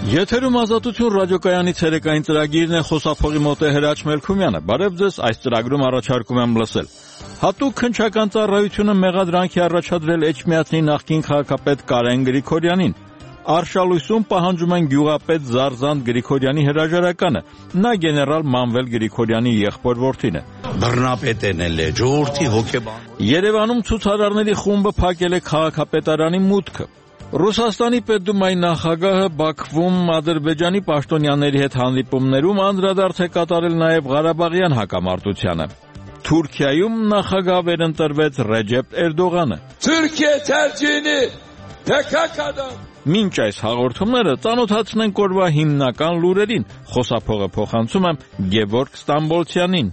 Եթերում ազատություն ռադիոկայանի ցերեկային ծրագիրն է, խոսափողի մոտ է Հրաչ Մելքումյանը։ Բարև ձեզ, այս ծրագրում առաջարկում եմ լսել. Հատուկ քննչական ծառայությունը մեղադրանքի առաջադրել Էջմիածնի նախկին քաղաքապետ Կարեն Գրիգորյանին։ Արշալույսում պահանջում են գյուղապետ Զարզանտ Գրիգորյանի հրաժարականը։ Նա գեներալ Մանվել Գրիգորյանի եղբոր որդին է։ Բռնապետն էլ է, ժողովրդի հոգեբան։ Երևանում ցուցարարների խումբը փակել է քաղաքապետարանի մուտքը։ Ռուսաստանի Պետդումայի նախագահը Բաքվում Ադրբեջանի պաշտոնյաների հետ հանդիպումներում անդրադարձ է կատարել նաև Ղարաբաղյան հակամարտությանը։ Թուրքիայում նախագահ վերընտրվեց Ռեջեփ Էրդողանը։ Թուրքիա թերջինի PKK-дан։ Մինչ այս հաղորդումները ծանոթացնենք օրվա հիմնական լուրերին, խոսափողը փոխանցում եմ Գևորգ Ստամբոլցյանին։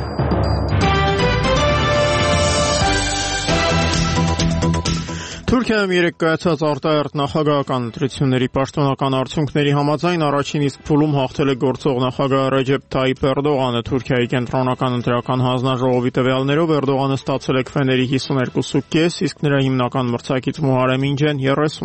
Թուրքիայում երեկ կայացած արտահերթ նախագահական ընտրությունների պաշտոնական արդյունքների համաձայն առաջին իսկ փուլում հաղթել է գործող նախագահ Ռեջեփ Թայիփ Էրդողանը։ Թուրքիայի կենտրոնական ընտրական հանձնաժողովի տվյալներով Էրդողանը ստացել է քվեների 52.5, իսկ նրա հիմնական մրցակից Մուհարեմ Ինջեն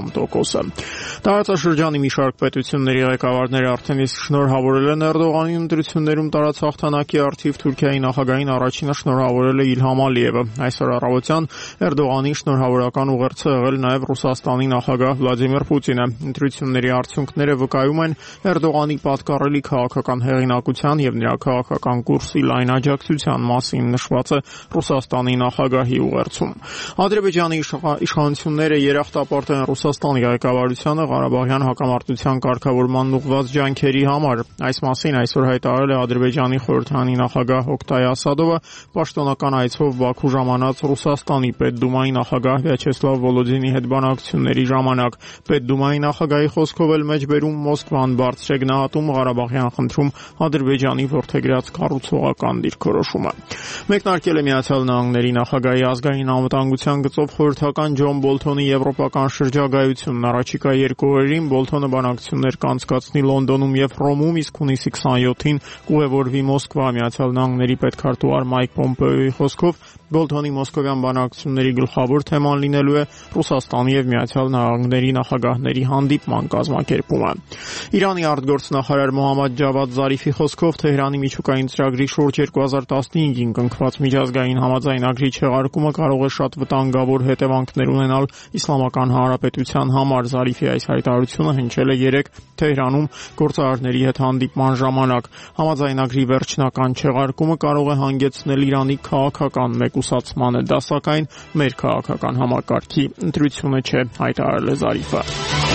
30%-ը։ Տարածաշրջանի մի շարք պետությունների ղեկավարները արդեն իսկ շնորհավորել են Էրդողանին ընտրություններում տարած հաղթանակի առթիվ։ Թուրքիայի նախագահին առաջինը շնորհավորել է Իլհամ Ալիևը։ Այսօր առավոտյան Էրդողանին շնորհավորական ուղերձ եղել նաև Ռուսաստանի նախագահ Վլադիմիր Պուտինը։ Ընտրությունների արդյունքները վկայում են Էրդողանի պատկառելի քաղաքական հեղինակության եւ նրա քաղաքական կուրսի լայն աջակցության մասին, նշված է Ռուսաստանի նախագահի ուղերձում։ Ադրբեջանի իշխանությունները երախտապարտ են Ռուսաստանի ղեկավարությանը Ղարաբաղյան հակամարտության կարգավորման ուղղված ջանքերի համար։ Այս մասին այսօր հայտարարել է Ադրբեջանի խորհրդարանի նախագահ Օկտայ Ասադովը պաշտոնական այցով Բաքու ժամանած Ռուսաստանի Պետդումայի նախագահ Վյաչեսլավ Վոլոդինի հետ բանակցությունների ժամանակ։ Պետդումայի նախագահի խոսքով էլ մեջբերում Մոսկվան բարձր է գնահատում Ղարաբաղյան խնդրում Ադրբեջանի որդեգրած կառուցողական դիրքորոշումը։ Մեկնարկել է Միացյալ Նահանգների նախագահի ազգային անվտանգության գծով խորհրդական Ջոն Բոլթոնի եվրոպական շրջագայությունն առաջիկա 2 օրերին Բոլթոնը բանակցություններ կանցկացնի Լոնդոնում եւ Հռոմում, իսկ հունիսի 27-ին կուղևորվի Մոսկվա։ Միացյալ Նահանգների պետքարտուղար Մայք Պոմպեոյի խոսքով Բոլթոնի մոսկովյան բանակցությունների գլխավոր թեման լինելու է Ռուսաստանի եւ Միացյալ Նահանգների նախագահների հանդիպման կազմակերպումը։ Իրանի արտգործնախարար Մոհամմադ Ջավադ Զարիֆի խոսքով Թեհրանի միջուկային ծրագրի շուրջ 2015-ին կնքված միջազգային համաձայնագրի չեղարկումը կարող է շատ վտանգավոր հետևանքներ ունենալ Իսլամական Հանրապետության համար։ Զարիֆի այս հայտարարությունը հնչել է երեկ Թեհրանում գործարարների հետ հանդիպման ժամանակ։ Համաձայնագրի վերջնական չեղարկումը կարող է հանգեցնել Իրանի քաղաքական մեկուսացմանը, դա սակայն մեր քաղաքական համակարգի ընտրությունը չէ, հայտարարել է Զարիֆը։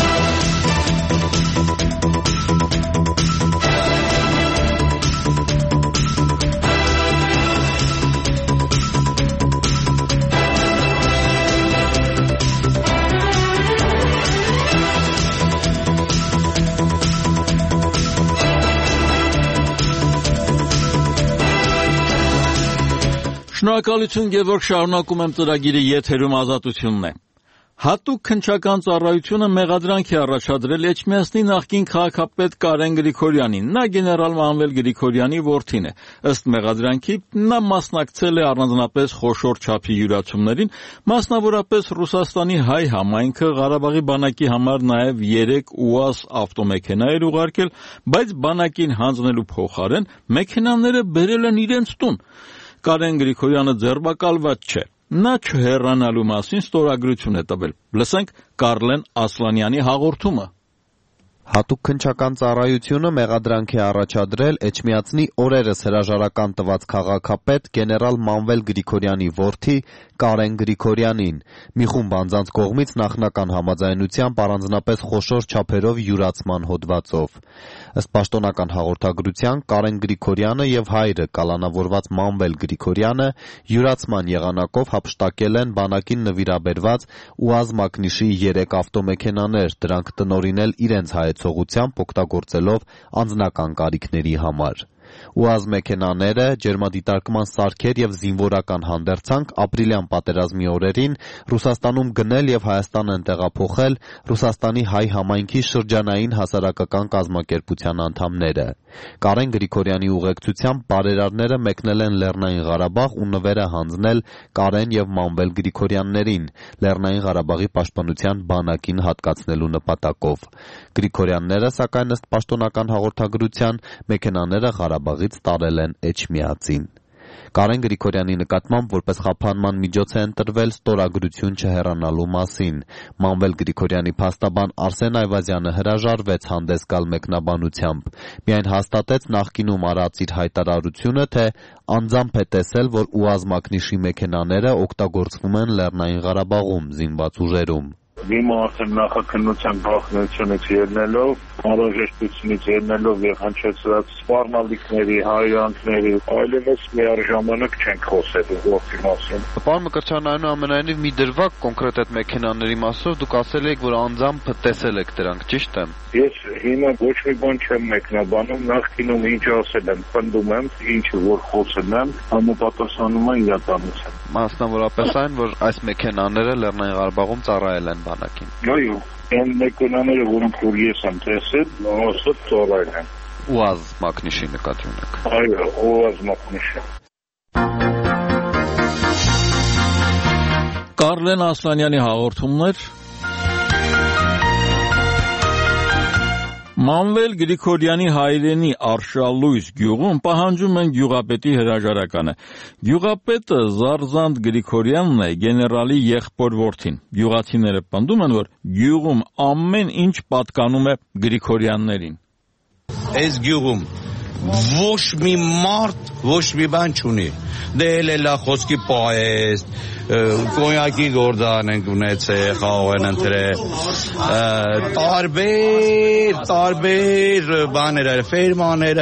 Շնորհակալություն Գևորգ, շարունակում եմ ծրագիրը, եթերում ազատությունն է։ Հատուկ քննչական ծառայությունը մեղադրանք է առաջադրել Էջմիածնի նախկին քաղաքապետ Կարեն Գրիգորյանին։ Նա գեներալ Մանվել Գրիգորյանի որդին է։ Ըստ մեղադրանքի նա մասնակցել է առանձնապես խոշոր չափի յուրացումներին, մասնավորապես Ռուսաստանի հայ համայնքը Ղարաբաղի բանակի համար նաև 3 ՈՒԱԶ ավտոմեքենա էր ուղարկել, բայց բանակին հանձնելու փոխարեն մեքենաները բերել են իրենց տուն։ Կարեն Գրիգորյանը ձերբակալված չէ։ Նա չհեռանալու մասին ստորագրություն է տվել։ Լսենք Կարլեն Ասլանյանի հաղորդումը։ Հատուկ քննչական ծառայությունը մեղադրանք է առաջադրել Էջմիածնի օրերս հրաժարական տված քաղաքապետ գեներալ Մանվել Գրիգորյանի որդի Կարեն Գրիգորյանին։ Մի խումբ անձանց կողմից նախնական համաձայնությամբ առանձնապես խոշոր չափերով յուրացման հոդվածով։ Ըստ պաշտոնական հաղորդագրության Կարեն Գրիգորյանը եւ հայրը կալանավորված Մանվել Գրիգորյանը յուրացման եղանակով հափշտակել են բանակին նվիրաբերված ՈՒԱԶ մակնիշի 3 ավտոմեքենաներ, դրանք տնօրինել իրենց հայեցողությամբ օգտագործելով անձնական կարիքների համար։ ՈՒԱԶ մեքենաները, ջերմադիտարկման սարքեր եւ զինվորական հանդերձանք ապրիլյան պատերազմի օրերին Ռուսաստանում գնել եւ Հայաստան են տեղափոխել Ռուսաստանի հայ համայնքի շրջանային հասարակական կազմակերպության անդամները։ Կարեն Գրիգորյանի ուղեկցությամբ բարերարները մեկնել են Լեռնային Ղարաբաղ ու նվերը հանձնել Կարեն եւ Մանվել Գրիգորյաններին Լեռնային Ղարաբաղի պաշտպանության բանակին հատկացնելու նպատակով։ Գրիգորյանները, սակայն ըստ պաշտոնական հաղորդագրության, մեքենաները Ղարաբաղից տարել են Էջմիածին։ Կարեն Գրիգորյանի նկատմամբ որպես խափանման միջոց է ընտրվել ստորագրություն չհեռանալու մասին։ Մանվել Գրիգորյանի փաստաբան Արսեն Այվազյանը հրաժարվեց հանդես գալ մեկնաբանությամբ։ Միայն հաստատեց նախկինում արած իր հայտարարությունը, թե անձամբ է տեսել, որ ՈՒԱԶ մակնիշի մեքենաները օգտագործվում են Լեռնային Ղարաբաղում զինված ուժերում։ Հիմա արդեն նախաքննության բախնությունից ելնելով, անհրաժեշտությունից ելնելով եւ հնչեցրած սպառնալիքների, հայրանքների, այլևս միաժամանակ չենք խոսել ողջի մասին։ Պարոն Մկրտչյան, այնուամենայնիվ մի դրվագ կոնկրետ այդ մեքենաների մասով դուք ասել եք, որ անձամբ տեսել եք դրանք, ճիշտ է։ Ես հիմա ոչ մի բան չեմ մեկնաբանում, նախկինում ինչ ասել եմ, պնդում եմ, ինչը որ խոսել եմ, համապատասխանում է իրականությանը։ Մասնավորապես այն, որ այս մեքենաները Լեռնային Ղարաբաղում ծառայել են բանակին։ Այո, այն մեքենաները, որոնք որ ես եմ տեսել, ասած ծառայել են։ ՈՒԱԶ մակնիշի նկատի ունեք։ Այո, ՈՒԱԶ մակնիշի։ Կարլեն Ասլանյանի հաղորդումներ։ Մանվել Գրիգորյանի հայրենի Արշալույս գյուղում պահանջում են գյուղապետի հրաժարականը։ Գյուղապետը Զարզանդ Գրիգորյանն է, գեներալի եղբոր որդին։ Գյուղացիները պնդում են, որ գյուղում ամեն ինչ պատկանում է Գրիգորյաններին։ Այս գյուղում ոչ մի մարդ, ոչ մի բան չունի։ Դե էլա խոսքի պահեստ, կոնյակի գործան ենք ունեցել, խաղող են ընտրել, տարբեր բաները, ֆերմաները,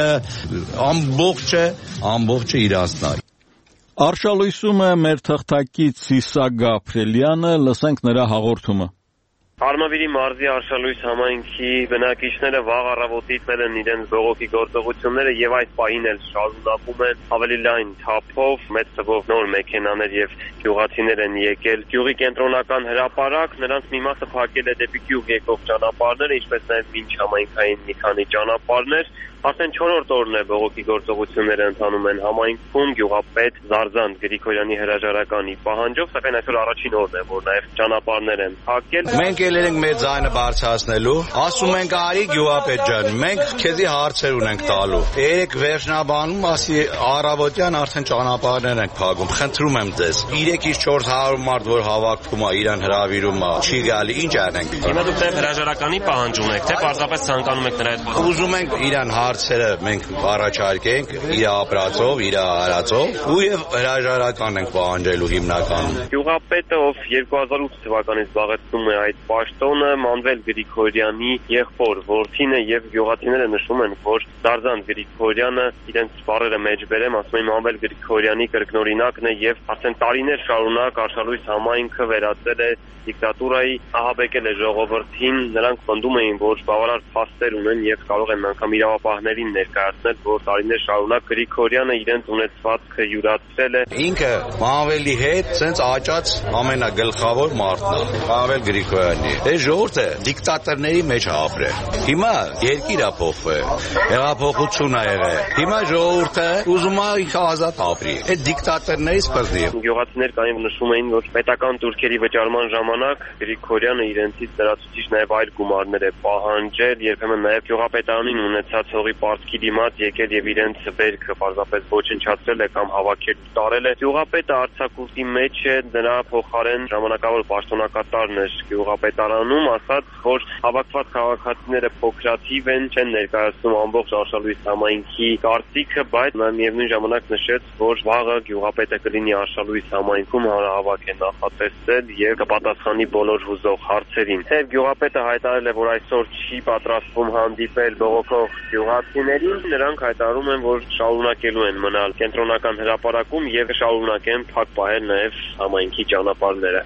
ամբողջը իրացնալ։ Արշալույսում է մեր թղթակից Սիսակ Գաբրելյանը, լսենք նրա հաղորդումը։ Արմավիրի մարզի Արշալույս համայնքի բնակիչները վաղ առավոտից ել են իրենց բողոքի գործողությունները եւ այս պահին էլ շարունակում են ավելի լայն թափով, մեծ թվով նոր մեքենաներ եւ գյուղացիներ են եկել գյուղի կենտրոնական հրապարակ, նրանց մի մասը փակել է դեպի գյուղ եկող ճանապարհները, ինչպես նաեւ մինչ համայնքային մի քանի ճանապարհներ։ Արդեն 4-րդ օրն է բողոքի գործողությունները ընթանում են համայնքում գյուղապետ Զարզանդ Գրիգորյանի հրաժարականի պահանջով, սակայն այսօր առաջին օրն է, որ նաև ճանապարհներ են փակել։ Մենք ելել ենք մեր ձայնը բարձրացնելու, ասում ենք արի գյուղապետ ջան, մենք քեզի հարցեր ունենք տալու։ Երեք վերջնաբանում ասի առավոտյան արդեն ճանապարհներ ենք փակում, խնդրում եմ ձեզ։ 3-ից 400 մարդ որ հավաքվում է, իրան հրավիրում է, չի գալի, ինչ անենք։ Հիմա դուք դեռ հրաժարականի պահանջ ունեք, թե պարզապես ցանկանում եք նրա հետ։ Ուզում ենք իրան հարցերը մենք առաջարկենք իր ապրածով, իր արածով ու եւ հրաժարական ենք պահանջելու հիմնականում։ Գյուղապետը, ով 2008 թվականից զբաղեցնում է այդ պաշտոնը, Մանվել Գրիգորյանի եղբոր որդին է եւ գյուղացիները նշում են, որ Զարզանդ Գրիգորյանը իրենց բառերը մեջ բերեմ, ասում են Մանվել Գրիգորյանի կրկնօրինակն է եւ արդեն տարիներ շարունակ Արշալույս համայնքը վերածել է դիկտատուրայի, ահաբեկել է ժողովրդին, նրանք պնդում էին, որ բավարար փաստեր ունեն եւ կարող են անգամ իրավապահներին ներկայացնել, որ տարիներ շարունակ Գրիգորյանը իրենց ունեցվածքը յուրացրել է։ Ինքը Մանվելի հետ ցենց աճած ամենագլխավոր մարդն է, Մանվել Գրիգորյանի։ Այս ժողովուրդը դիկտատորների մեջ ապրել։ Հիմա երկիրը փոխվել, հեղափոխություն ա եղել։ Հիմա ժողովուրդը ուզում է ինքը ազատ ապրի։ Այդ դիկտատորներից բռնի։ Գյուղացիներ կային նշում էին, որ պետական турքերի վճարման ժամանակ Գրիգորյանը իրենցից լրացուցիչ նաև այլ գումարներ է պահանջել, երբեմն նաև գյուղապետարանին ունեցած հողի պարտքի դիմաց եկել եւ իրենց բերքը պարզապես ոչնչացրել է կամ հավաքել ու տարել է։ Գյուղապետը արձակուրդի մեջ է, նրա փոխարեն ժամանակավոր պաշտոնակատարն էր գյուղապետարանում, ասաց, որ հավաքված քաղաքացիները փոքրաթիվ են, չեն ներկայացնում ամբողջ Արշալույս համայնքի կարծիքը, բայց նա միևնույն ժամանակ նշեց, որ վաղը գյուղապետը կլինի Արշալույս համայնքում, հանրահավաք է նախատեսել եւ կպատասխանի բոլոր հուզող հարցերին։ Թեև գյուղապետը հայտարարել է, որ այսօր չի պատրաստվում հանդիպել բողոքող գյուղացիներին, նրանք հայտարարում են, որ շարունակելու են մնալ կենտրոնական հրապարակում եւ շարունակեն փակ պահել նաեւ համայնքի ճանապարհները։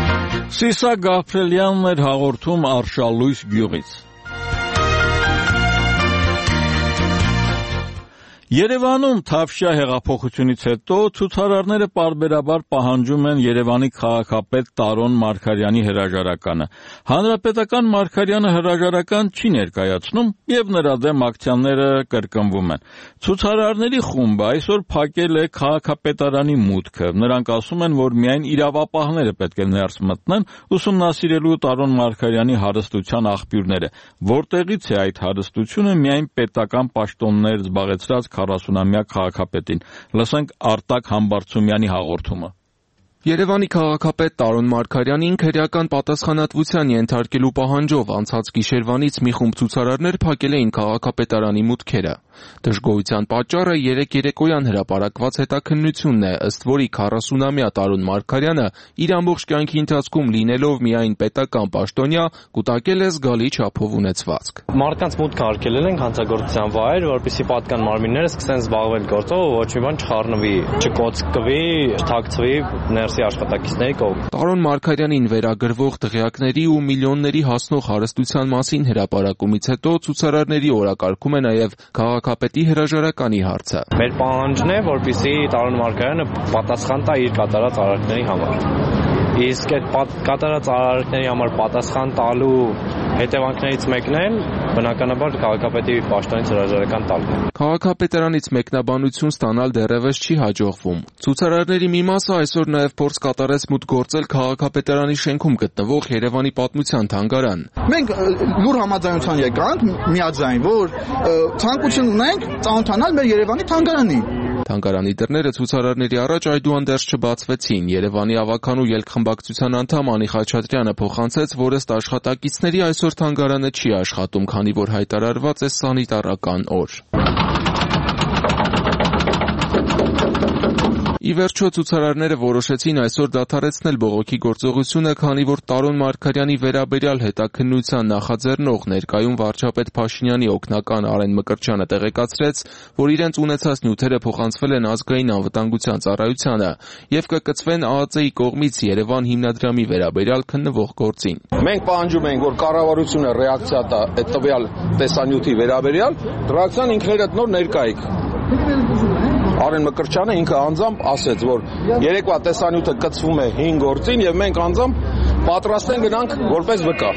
Սիսակ Գաբրելյանն էր հաղորդում Արշալույս գյուղից։ Երևանում Թավշյա հեղափոխությունից հետո ցուցարարները պարբերաբար պահանջում են Երևանի քաղաքապետ Տարոն Մարգարյանի հրաժարականը։ Հանրապետական Մարգարյանը հրաժարական չի ներկայացնում եւ նրա դեմ ակցիաները կրկնվում են։ Ցուցարարների խումբը այսօր փակել է քաղաքապետարանի մուտքը։ Նրանք ասում են, որ միայն իրավապահները պետք է ներս մտնեն ուսումնասիրելու Տարոն Մարգարյանի հարստության աղբյուրները։ Որտեղից է այդ հարստությունը միայն պետական պաշտոններ զբաղեցրած 40-ամյա քաղաքապետին։ Լսենք Արտակ Համբարձումյանի հաղորդումը։ Երևանի քաղաքապետ Տարոն Մարգարյանին քրեական պատասխանատվության ենթարկելու պահանջով անցած գիշերվանից մի խումբ ցուցարարներ փակել էին քաղաքապետարանի մուտքերը։ Դժգոհության պատճառը երեկ երեկոյան հրապարակված հետաքննությունն է, ըստ որի 40-ամյա Տարոն Մարգարյանը իր ամբողջ կյանքի ընթացքում լինելով միայն պետական պաշտոնյա, կուտակել է զգալի չափով ունեցվածք։ Մարդկանց մուտքը արգելել ենք հանցագործության վայր, որպեսզի պատկան մարմինները սկսեն զբաղվել գործով, ոչ մի բան չխառնվի, չկոծկվի, չթաքցվի ներսի աշխատակիցների կողմից։ Տարոն Մարգարյանին վերագրվող դղյակների ու միլիոնների հասնող հարստության մասին հրապարակումից հետո ցուցարարների օրակարգում է նաև քաղաքապետի հրաժարականի հարցը։ Մեր պահանջն է, որպեսզի Տարոն Մարգարյանը պատասխան տա իր կատարած արարքների համար։ Իսկ այդ կատարած արարքների համար պատասխան տալու հետևանքներից մեկն էլ բնականաբար քաղաքապետի պաշտոնից հրաժարական տալն է։ Քաղաքապետարանից մեկնաբանություն ստանալ դեռևս չի հաջողվում։ Ցուցարարների մի մասը այսօր նաև փորձ կատարեց մուտք գործել քաղաքապետարանի շենքում գտնվող Երևանի պատմության թանգարան։ Մենք լուր համաձայնության եկանք միաձայն, որ ցանկություն ունենք ծանոթանալ մեր Երևանի թանգարանին։ Թանգարանի դռները ցուցարարների առաջ այդուհանդերձ չբացվեցին։ Երևանի ավականու ելքխմբակցության անդամ Անի Խաչատրյանը փոխանցեց, որ ըստ աշխատակիցների այսօր թանգարանը չի աշխատում, քանի որ հայտարարված է սանիտարական օր։ Ի վերջո ցուցարարները որոշեցին այսօր դադարեցնել բողոքի գործողությունը, քանի որ Տարոն Մարգարյանի վերաբերյալ հետաքննության նախաձեռնող ներկայում վարչապետ Փաշինյանի օգնական Արեն Մկրտչյանը տեղեկացրեց, որ իրենց ունեցած նյութերը փոխանցվել են ազգային անվտանգության ծառայությանը եւ կկցվեն ԱԱԾ-ի կողմից Երևան հիմնադրամի վերաբերյալ քննվող գործին։ Մենք պահանջում ենք, որ կառավարությունը ռեակցիա տա այդ տվյալ տեսանյութի վերաբերյալ, դրական ինքներդ նոր ներկայիք։ Արեն Մկրտչյանը ինքը անձամբ ասեց, որ երեկվա տեսանյութը կցվում է 5 գործին եւ մենք անձամբ պատրաստ ենք գնանք որպես վկա։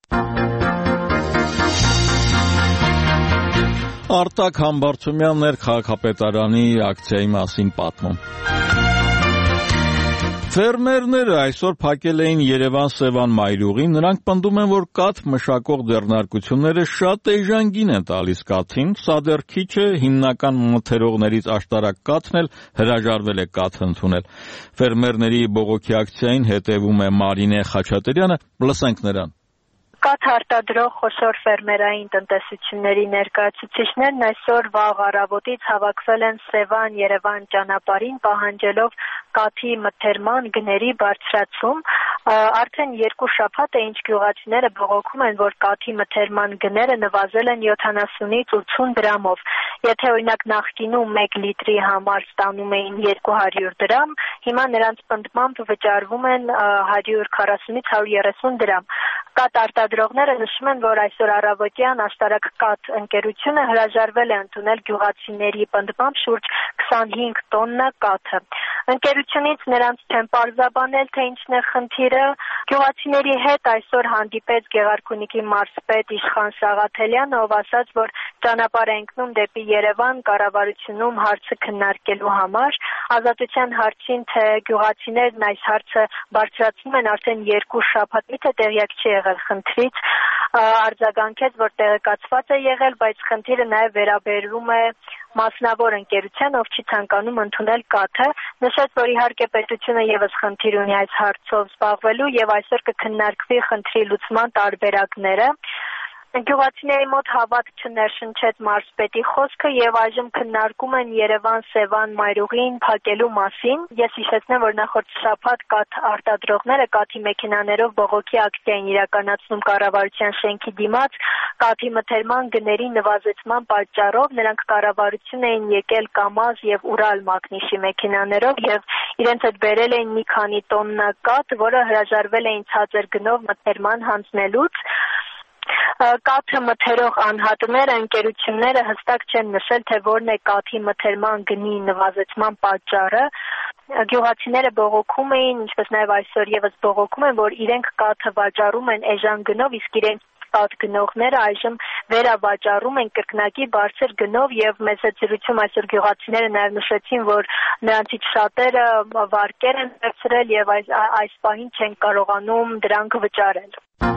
Արտակ Համբարձումյանն էր քաղաքապետարանի ակցիայի մասին պատմում։ Ֆերմերները այսօր փակել էին Երևան-Սևան մայրուղին, նրանք պնդում են, որ կաթ մշակող ձեռնարկությունները շատ էժան գին են տալիս կաթին, սա դեռ քիչ է, հիմնական մթերողներից աշտարակ կաթն էլ հրաժարվել է կաթ ընդունել։ Ֆերմերների բողոքի ակցիային հետևում է Մարինե Խաչատրյանը, լսենք նրան։ Կաթ արտադրող խոշոր ֆերմերային տնտեսությունների ներկայացուցիչներն այսօր վաղ առավոտից հավաքվել են Սևան-Երևան ճանապարհին պահանջելով կաթի մթերման գների բարձրացում։ Արդեն 2 շաբաթ է ինչ գյուղացիները բողոքում են, որ կաթի մթերման գները նվազել են 70-ից 80 դրամով։ Եթե օրինակ նախկինում 1 լիտրի համար ստանում էին 200 դրամ, հիմա նրանց պնդմամբ վճարվում են 140-ից 130 դրամ։ Կաթ արտադրողները նշում են, որ այսօր առավոտյան աշտարակ կաթ ընկերությունը հրաժարվել է ընդունել գյուղացիների պնդմամբ շուրջ 25 տոննա կաթը։ Ընկերությունից նրանց չեն պարզաբանել, թե ինչն է խնդիրը։ Գյուղացիների հետ այսօր հանդիպեց Գեղարքունիքի մարզպետ Իշխան Սաղաթելյանը, ով ասաց, որ ճանապարհ է ընկնում դեպի Երևան կառավարությունում հարցը քննարկելու համար։ Ազատության հարցին, թե գյուղացիներն այս հարցը բարձրացնում են արդեն 2 շաբաթ, միթե տեղյակ չի եղել խնդրից, արձագանքեց, որ տեղեկացված է եղել, բայց խնդիրը նաև վերաբերվում է մասնավոր ընկերության, ով չի ցանկանում ընդունել կաթը, նշեց, որ իհարկե պետությունը եւս խնդիր ունի այս հարցով զբաղվելու եւ այսօր կքննարկվի խնդրի լուծման տարբերակները։ Գյուղացիների մոտ հավատ չներշնչեց մարզպետի խոսքը եւ այժմ քննարկում են Երևան-Սևան մայրուղին փակելու մասին։ Ես հիշեցնեմ, որ նախորդ շաբաթ կաթ արտադրողները կաթի մեքենաներով բողոքի ակցիա են իրականացնում կառավարության շենքի դիմաց կաթի մթերման գների նվազեցման պատճառով։ Նրանք կառավարություն էին եկել Կամազ եւ Ուրալ մագնիշի մեքենաներով եւ իրենց հետ բերել էին մի քանի տոննա կաթ, որը հրաժարվել էին ցածր գնով մթերման հանձնելուց։ Կաթը մթերող անհատները, ընկերությունները հստակ չեն նշել, թե որն է կաթի մթերման գնի նվազեցման պատճառը։ Գյուղացիները բողոքում էին, ինչպես նաև այսօր եւս բողոքում են, որ իրենք կաթը վաճառում են էժան գնով, իսկ իրենք պատգնողները այժմ վերավաճառում են կրկնակի բարձր գնով եւ մեծ զրույցում այսօր գյուղացիները նաեւ նշեցին, որ նրանցից շատերը վարկեր են վերցրել եւ այս պահին չեն կարողանում դրանք վճարել։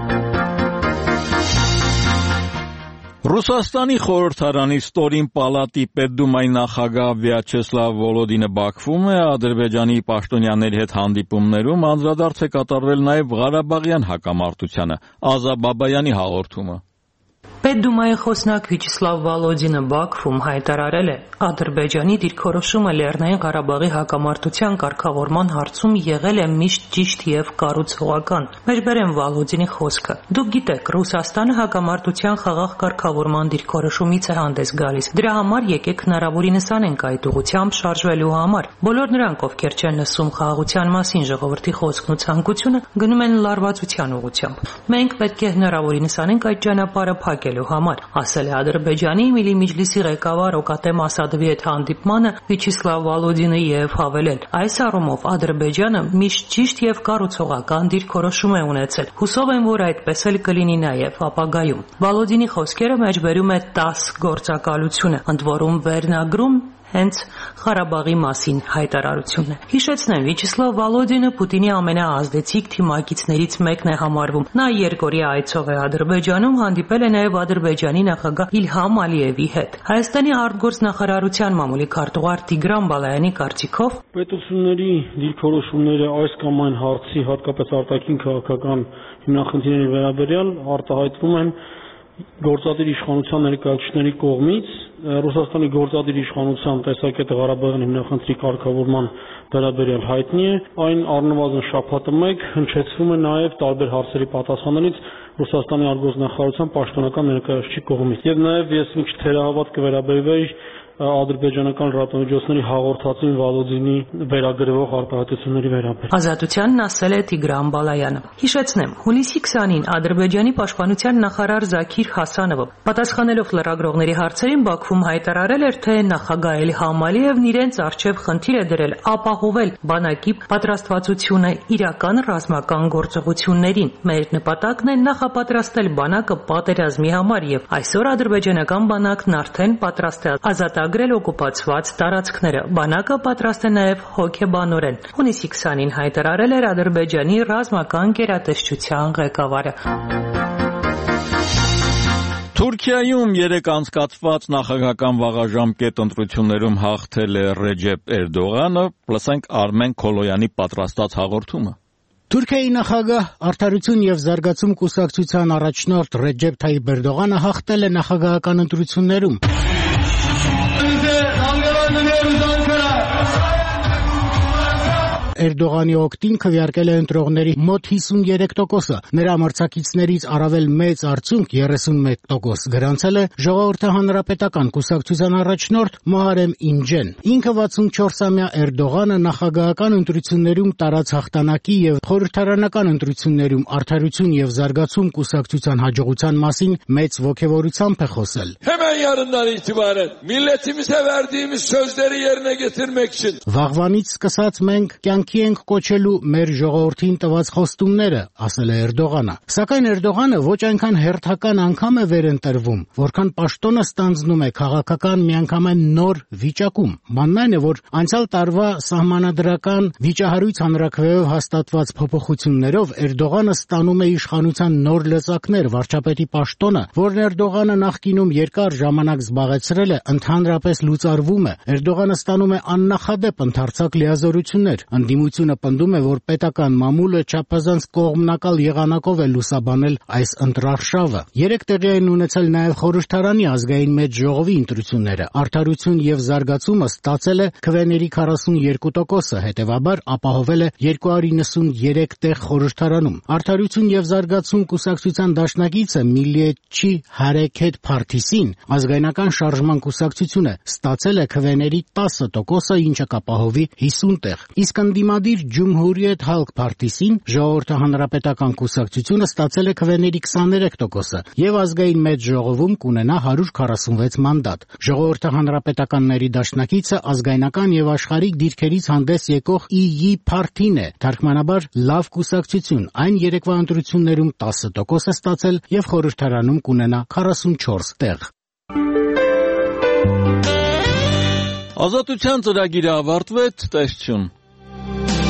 Ռուսաստանի խորհրդարանի ստորին պալատի պետդումայի նախագահ Վյաչեսլավ Վոլոդինը Բաքվում է, Ադրբեջանի պաշտոնյաների հետ հանդիպումներում անդրադարձ է կատարվել նաև Ղարաբաղյան հակամարտությանը։ Ազա Բաբայանի հաղորդումը։ Պետդումայի խոսնակ Վյաչեսլավ Վոլոդինը Բաքվում հայտարարել է, Ադրբեջանի դիրքորոշումը Լեռնային Ղարաբաղի հակամարտության կարգավորման հարցում եղել է միշտ ճիշտ եւ կառուցողական։ Մեջբերեմ Վոլոդինի խոսքը։ Դուք գիտեք, Ռուսաստանը հակամարտության խաղաղ կարգավորման դիրքորոշումից է հանդես գալիս։ Դրա համար եկեք հնարավորինս անենք այդ ուղղությամբ շարժվելու համար։ Բոլոր նրանք, ովքեր չեն լսում խաղաղության մասին ժողովրդի խոսքն ու ցանկությունը, գնում են լարվածության ուղղությամբ։ Մենք պետք է հնարավորինս անենք այդ ճանապարհը փակելու համար, ասել է Ադրբեջանի Միլի Մեջլիսի ղեկավար Օկատեմ Ասադովի հետ հանդիպմանը Վյաչեսլավ Վոլոդինը եւ հավելել. այս առումով Ադրբեջանը միշտ ճիշտ եւ կառուցողական դիրքորոշում է ունեցել։ Հուսով եմ, որ այդպես էլ կլինի նաեւ ապագայում։ Վոլոդինի խոսքերը մեջբերում է 10 գործակալությունը, ընդ որում վերնագրում հենց Ղարաբաղի մասին հայտարարությունն է։ Հիշեցնեմ, Վյաչեսլավ Վոլոդինը Պուտինի ամենաազդեցիկ թիմակիցներից մեկն է համարվում։ Նա երկօրյա այցով է Ադրբեջանում, հանդիպել է նաև Ադրբեջանի նախագահ Իլհամ Ալիևի հետ։ Հայաստանի արտգործնախարարության մամուլի քարտուղար Տիգրան Բալայանի կարծիքով պետությունների դիրքորոշումները այս կամ այն հարցի, հատկապես արտաքին քաղաքական հիմնախնդիրների վերաբերյալ արտահայտվում են գործադիր իշխանության ներկայացուցիչների կողմից Ռուսաստանի գործադիր իշխանության տեսակետը Ղարաբաղյան հիմնախնդրի կարգավորման վերաբերյալ հայտնի է, այն առնվազն շաբաթը մեկ հնչեցվում է նաև տարբեր հարցերի պատասխանելիս Ռուսաստանի արտգործնախարարության պաշտոնական ներկայացուցիչի կողմից։ Եվ նաև ես մի քիչ թերահավատ կվերաբերվեի ադրբեջանական լրատվամիջոցների հաղորդածին Վոլոդինի վերագրվող արտահայտությունների վերաբերյալ։ Ազատությանն ասել է Տիգրան Բալայանը։ Հիշեցնեմ, հուլիսի 20-ին Ադրբեջանի պաշտպանության նախարար Զաքիր Հասանովը պատասխանելով լրագրողների հարցերին Բաքվում հայտարարել էր, թե նախագահ Իլհամ Ալիևն իրենց առջև խնդիր է դրել ապահովել բանակի պատրաստվածությունը իրական ռազմական գործողություններին։ Մեր նպատակն է նախապատրաստել բանակը պատերազմի համար եւ այսօր ադրբեջանական բանակն արդեն պատրաստ է ազատագրել օկուպացված տարածքները։ Բանակը պատրաստ է նաև հոգեբանորեն։ Հունիսի 20-ին հայտարարել էր Ադրբեջանի ռազմական գերատեսչության ղեկավարը։ Թուրքիայում 3 անցկացված նախագահական վաղաժամկետ ընտրություններում հաղթել է Ռեջեփ Էրդողանը, լսենք Արմեն Քոլոյանի պատրաստած հաղորդումը։ Թուրքիայի նախագահ Արդարություն եւ զարգացում կուսակցության առաջնորդ Ռեջեփ Թայիփ Էրդողանը հաղթել է նախագահական ընտրություններում։ Էրդողանի օգտին քվեարկել է ընտրողների մոտ 53%-ը։ Նրա մրցակիցներից առավել մեծ արդյունք 31% գրանցել է Ժողովրդի հանրապետական կուսակցության առաջնորդ Մոհարեմ Ինջեն։ Ինքը 64-ամյա Էրդողանը նախագահական ընտրություններում տարած հաղթանակի եւ խորհրդարանական ընտրություններում Արդարություն եւ զարգացում կուսակցության հաջողության մասին մեծ ոգևորությամբ է խոսել։ Hemen yarından itibaren milletimize verdiğimiz sözleri yerine getirmek için Վաղվանից սկսած մենք կյանքի ենք կոչելու մեր ժողովրդին տված խոստումները, ասել է Էրդողանը։ Սակայն Էրդողանը ոչ այնքան հերթական անգամ է վերընտրվում, որքան պաշտոնը ստանձնում է քաղաքական միանգամայն նոր վիճակում։ Բանն այն է, որ անցյալ տարվա սահմանադրական վիճահարույց հանրաքվեով հաստատված փոփոխություններով Էրդողանը ստանում է իշխանության նոր լծակներ, վարչապետի պաշտոնը, որն Էրդողանը նախկինում երկար ժամանակ զբաղեցրել է, ընդհանրապես լուծարվում է։ Էրդողանը ստանում է աննախադեպ ընդարձակ լիազորություններ։ Ընդդիմությունը պնդում է, որ պետական մամուլը չափազանց կողմնակալ եղանակով է լուսաբանել այս ընտրարշավը։ 3 տեղի են ունեցել նաև խորհրդարանի ազգային մեծ ժողովի ընտրությունները։ Արդարություն եւ զարգացումը ստացել է քվեների 42%-ը, հետևաբար ապահովել է 293 տեղ խորհրդարանում։ Արդարություն եւ զարգացում կուսակցության դաշնակիցը Միլիեթչի Հարեքեթ Փարթիսին ազգայնական շարժման կուսակցությունը ստացել է քվեների 10%-ը, ինչը կապահովի 50 տեղ։ Իսկ ընդդիմության Ընդդիմադիր Ջումհուրիետ Խալք Փարթիսին Ժողովրդի հանրապետական կուսակցությունը ստացել է քվեների 23% եւ ազգային մեծ ժողովում կունենա 146 մանդատ։ Ժողովրդի հանրապետականների դաշնակիցը ազգայնական եւ աշխարհիկ դիրքերից հանդես եկող ԻՅ Փարթին է, թարգմանաբար լավ կուսակցություն, այն երեկվա ընտրություններում 10% է ստացել եւ խորհրդարանում կունենա 44 տեղ։ Ազատության ծրագիրը ավարտվեց, տեսություն։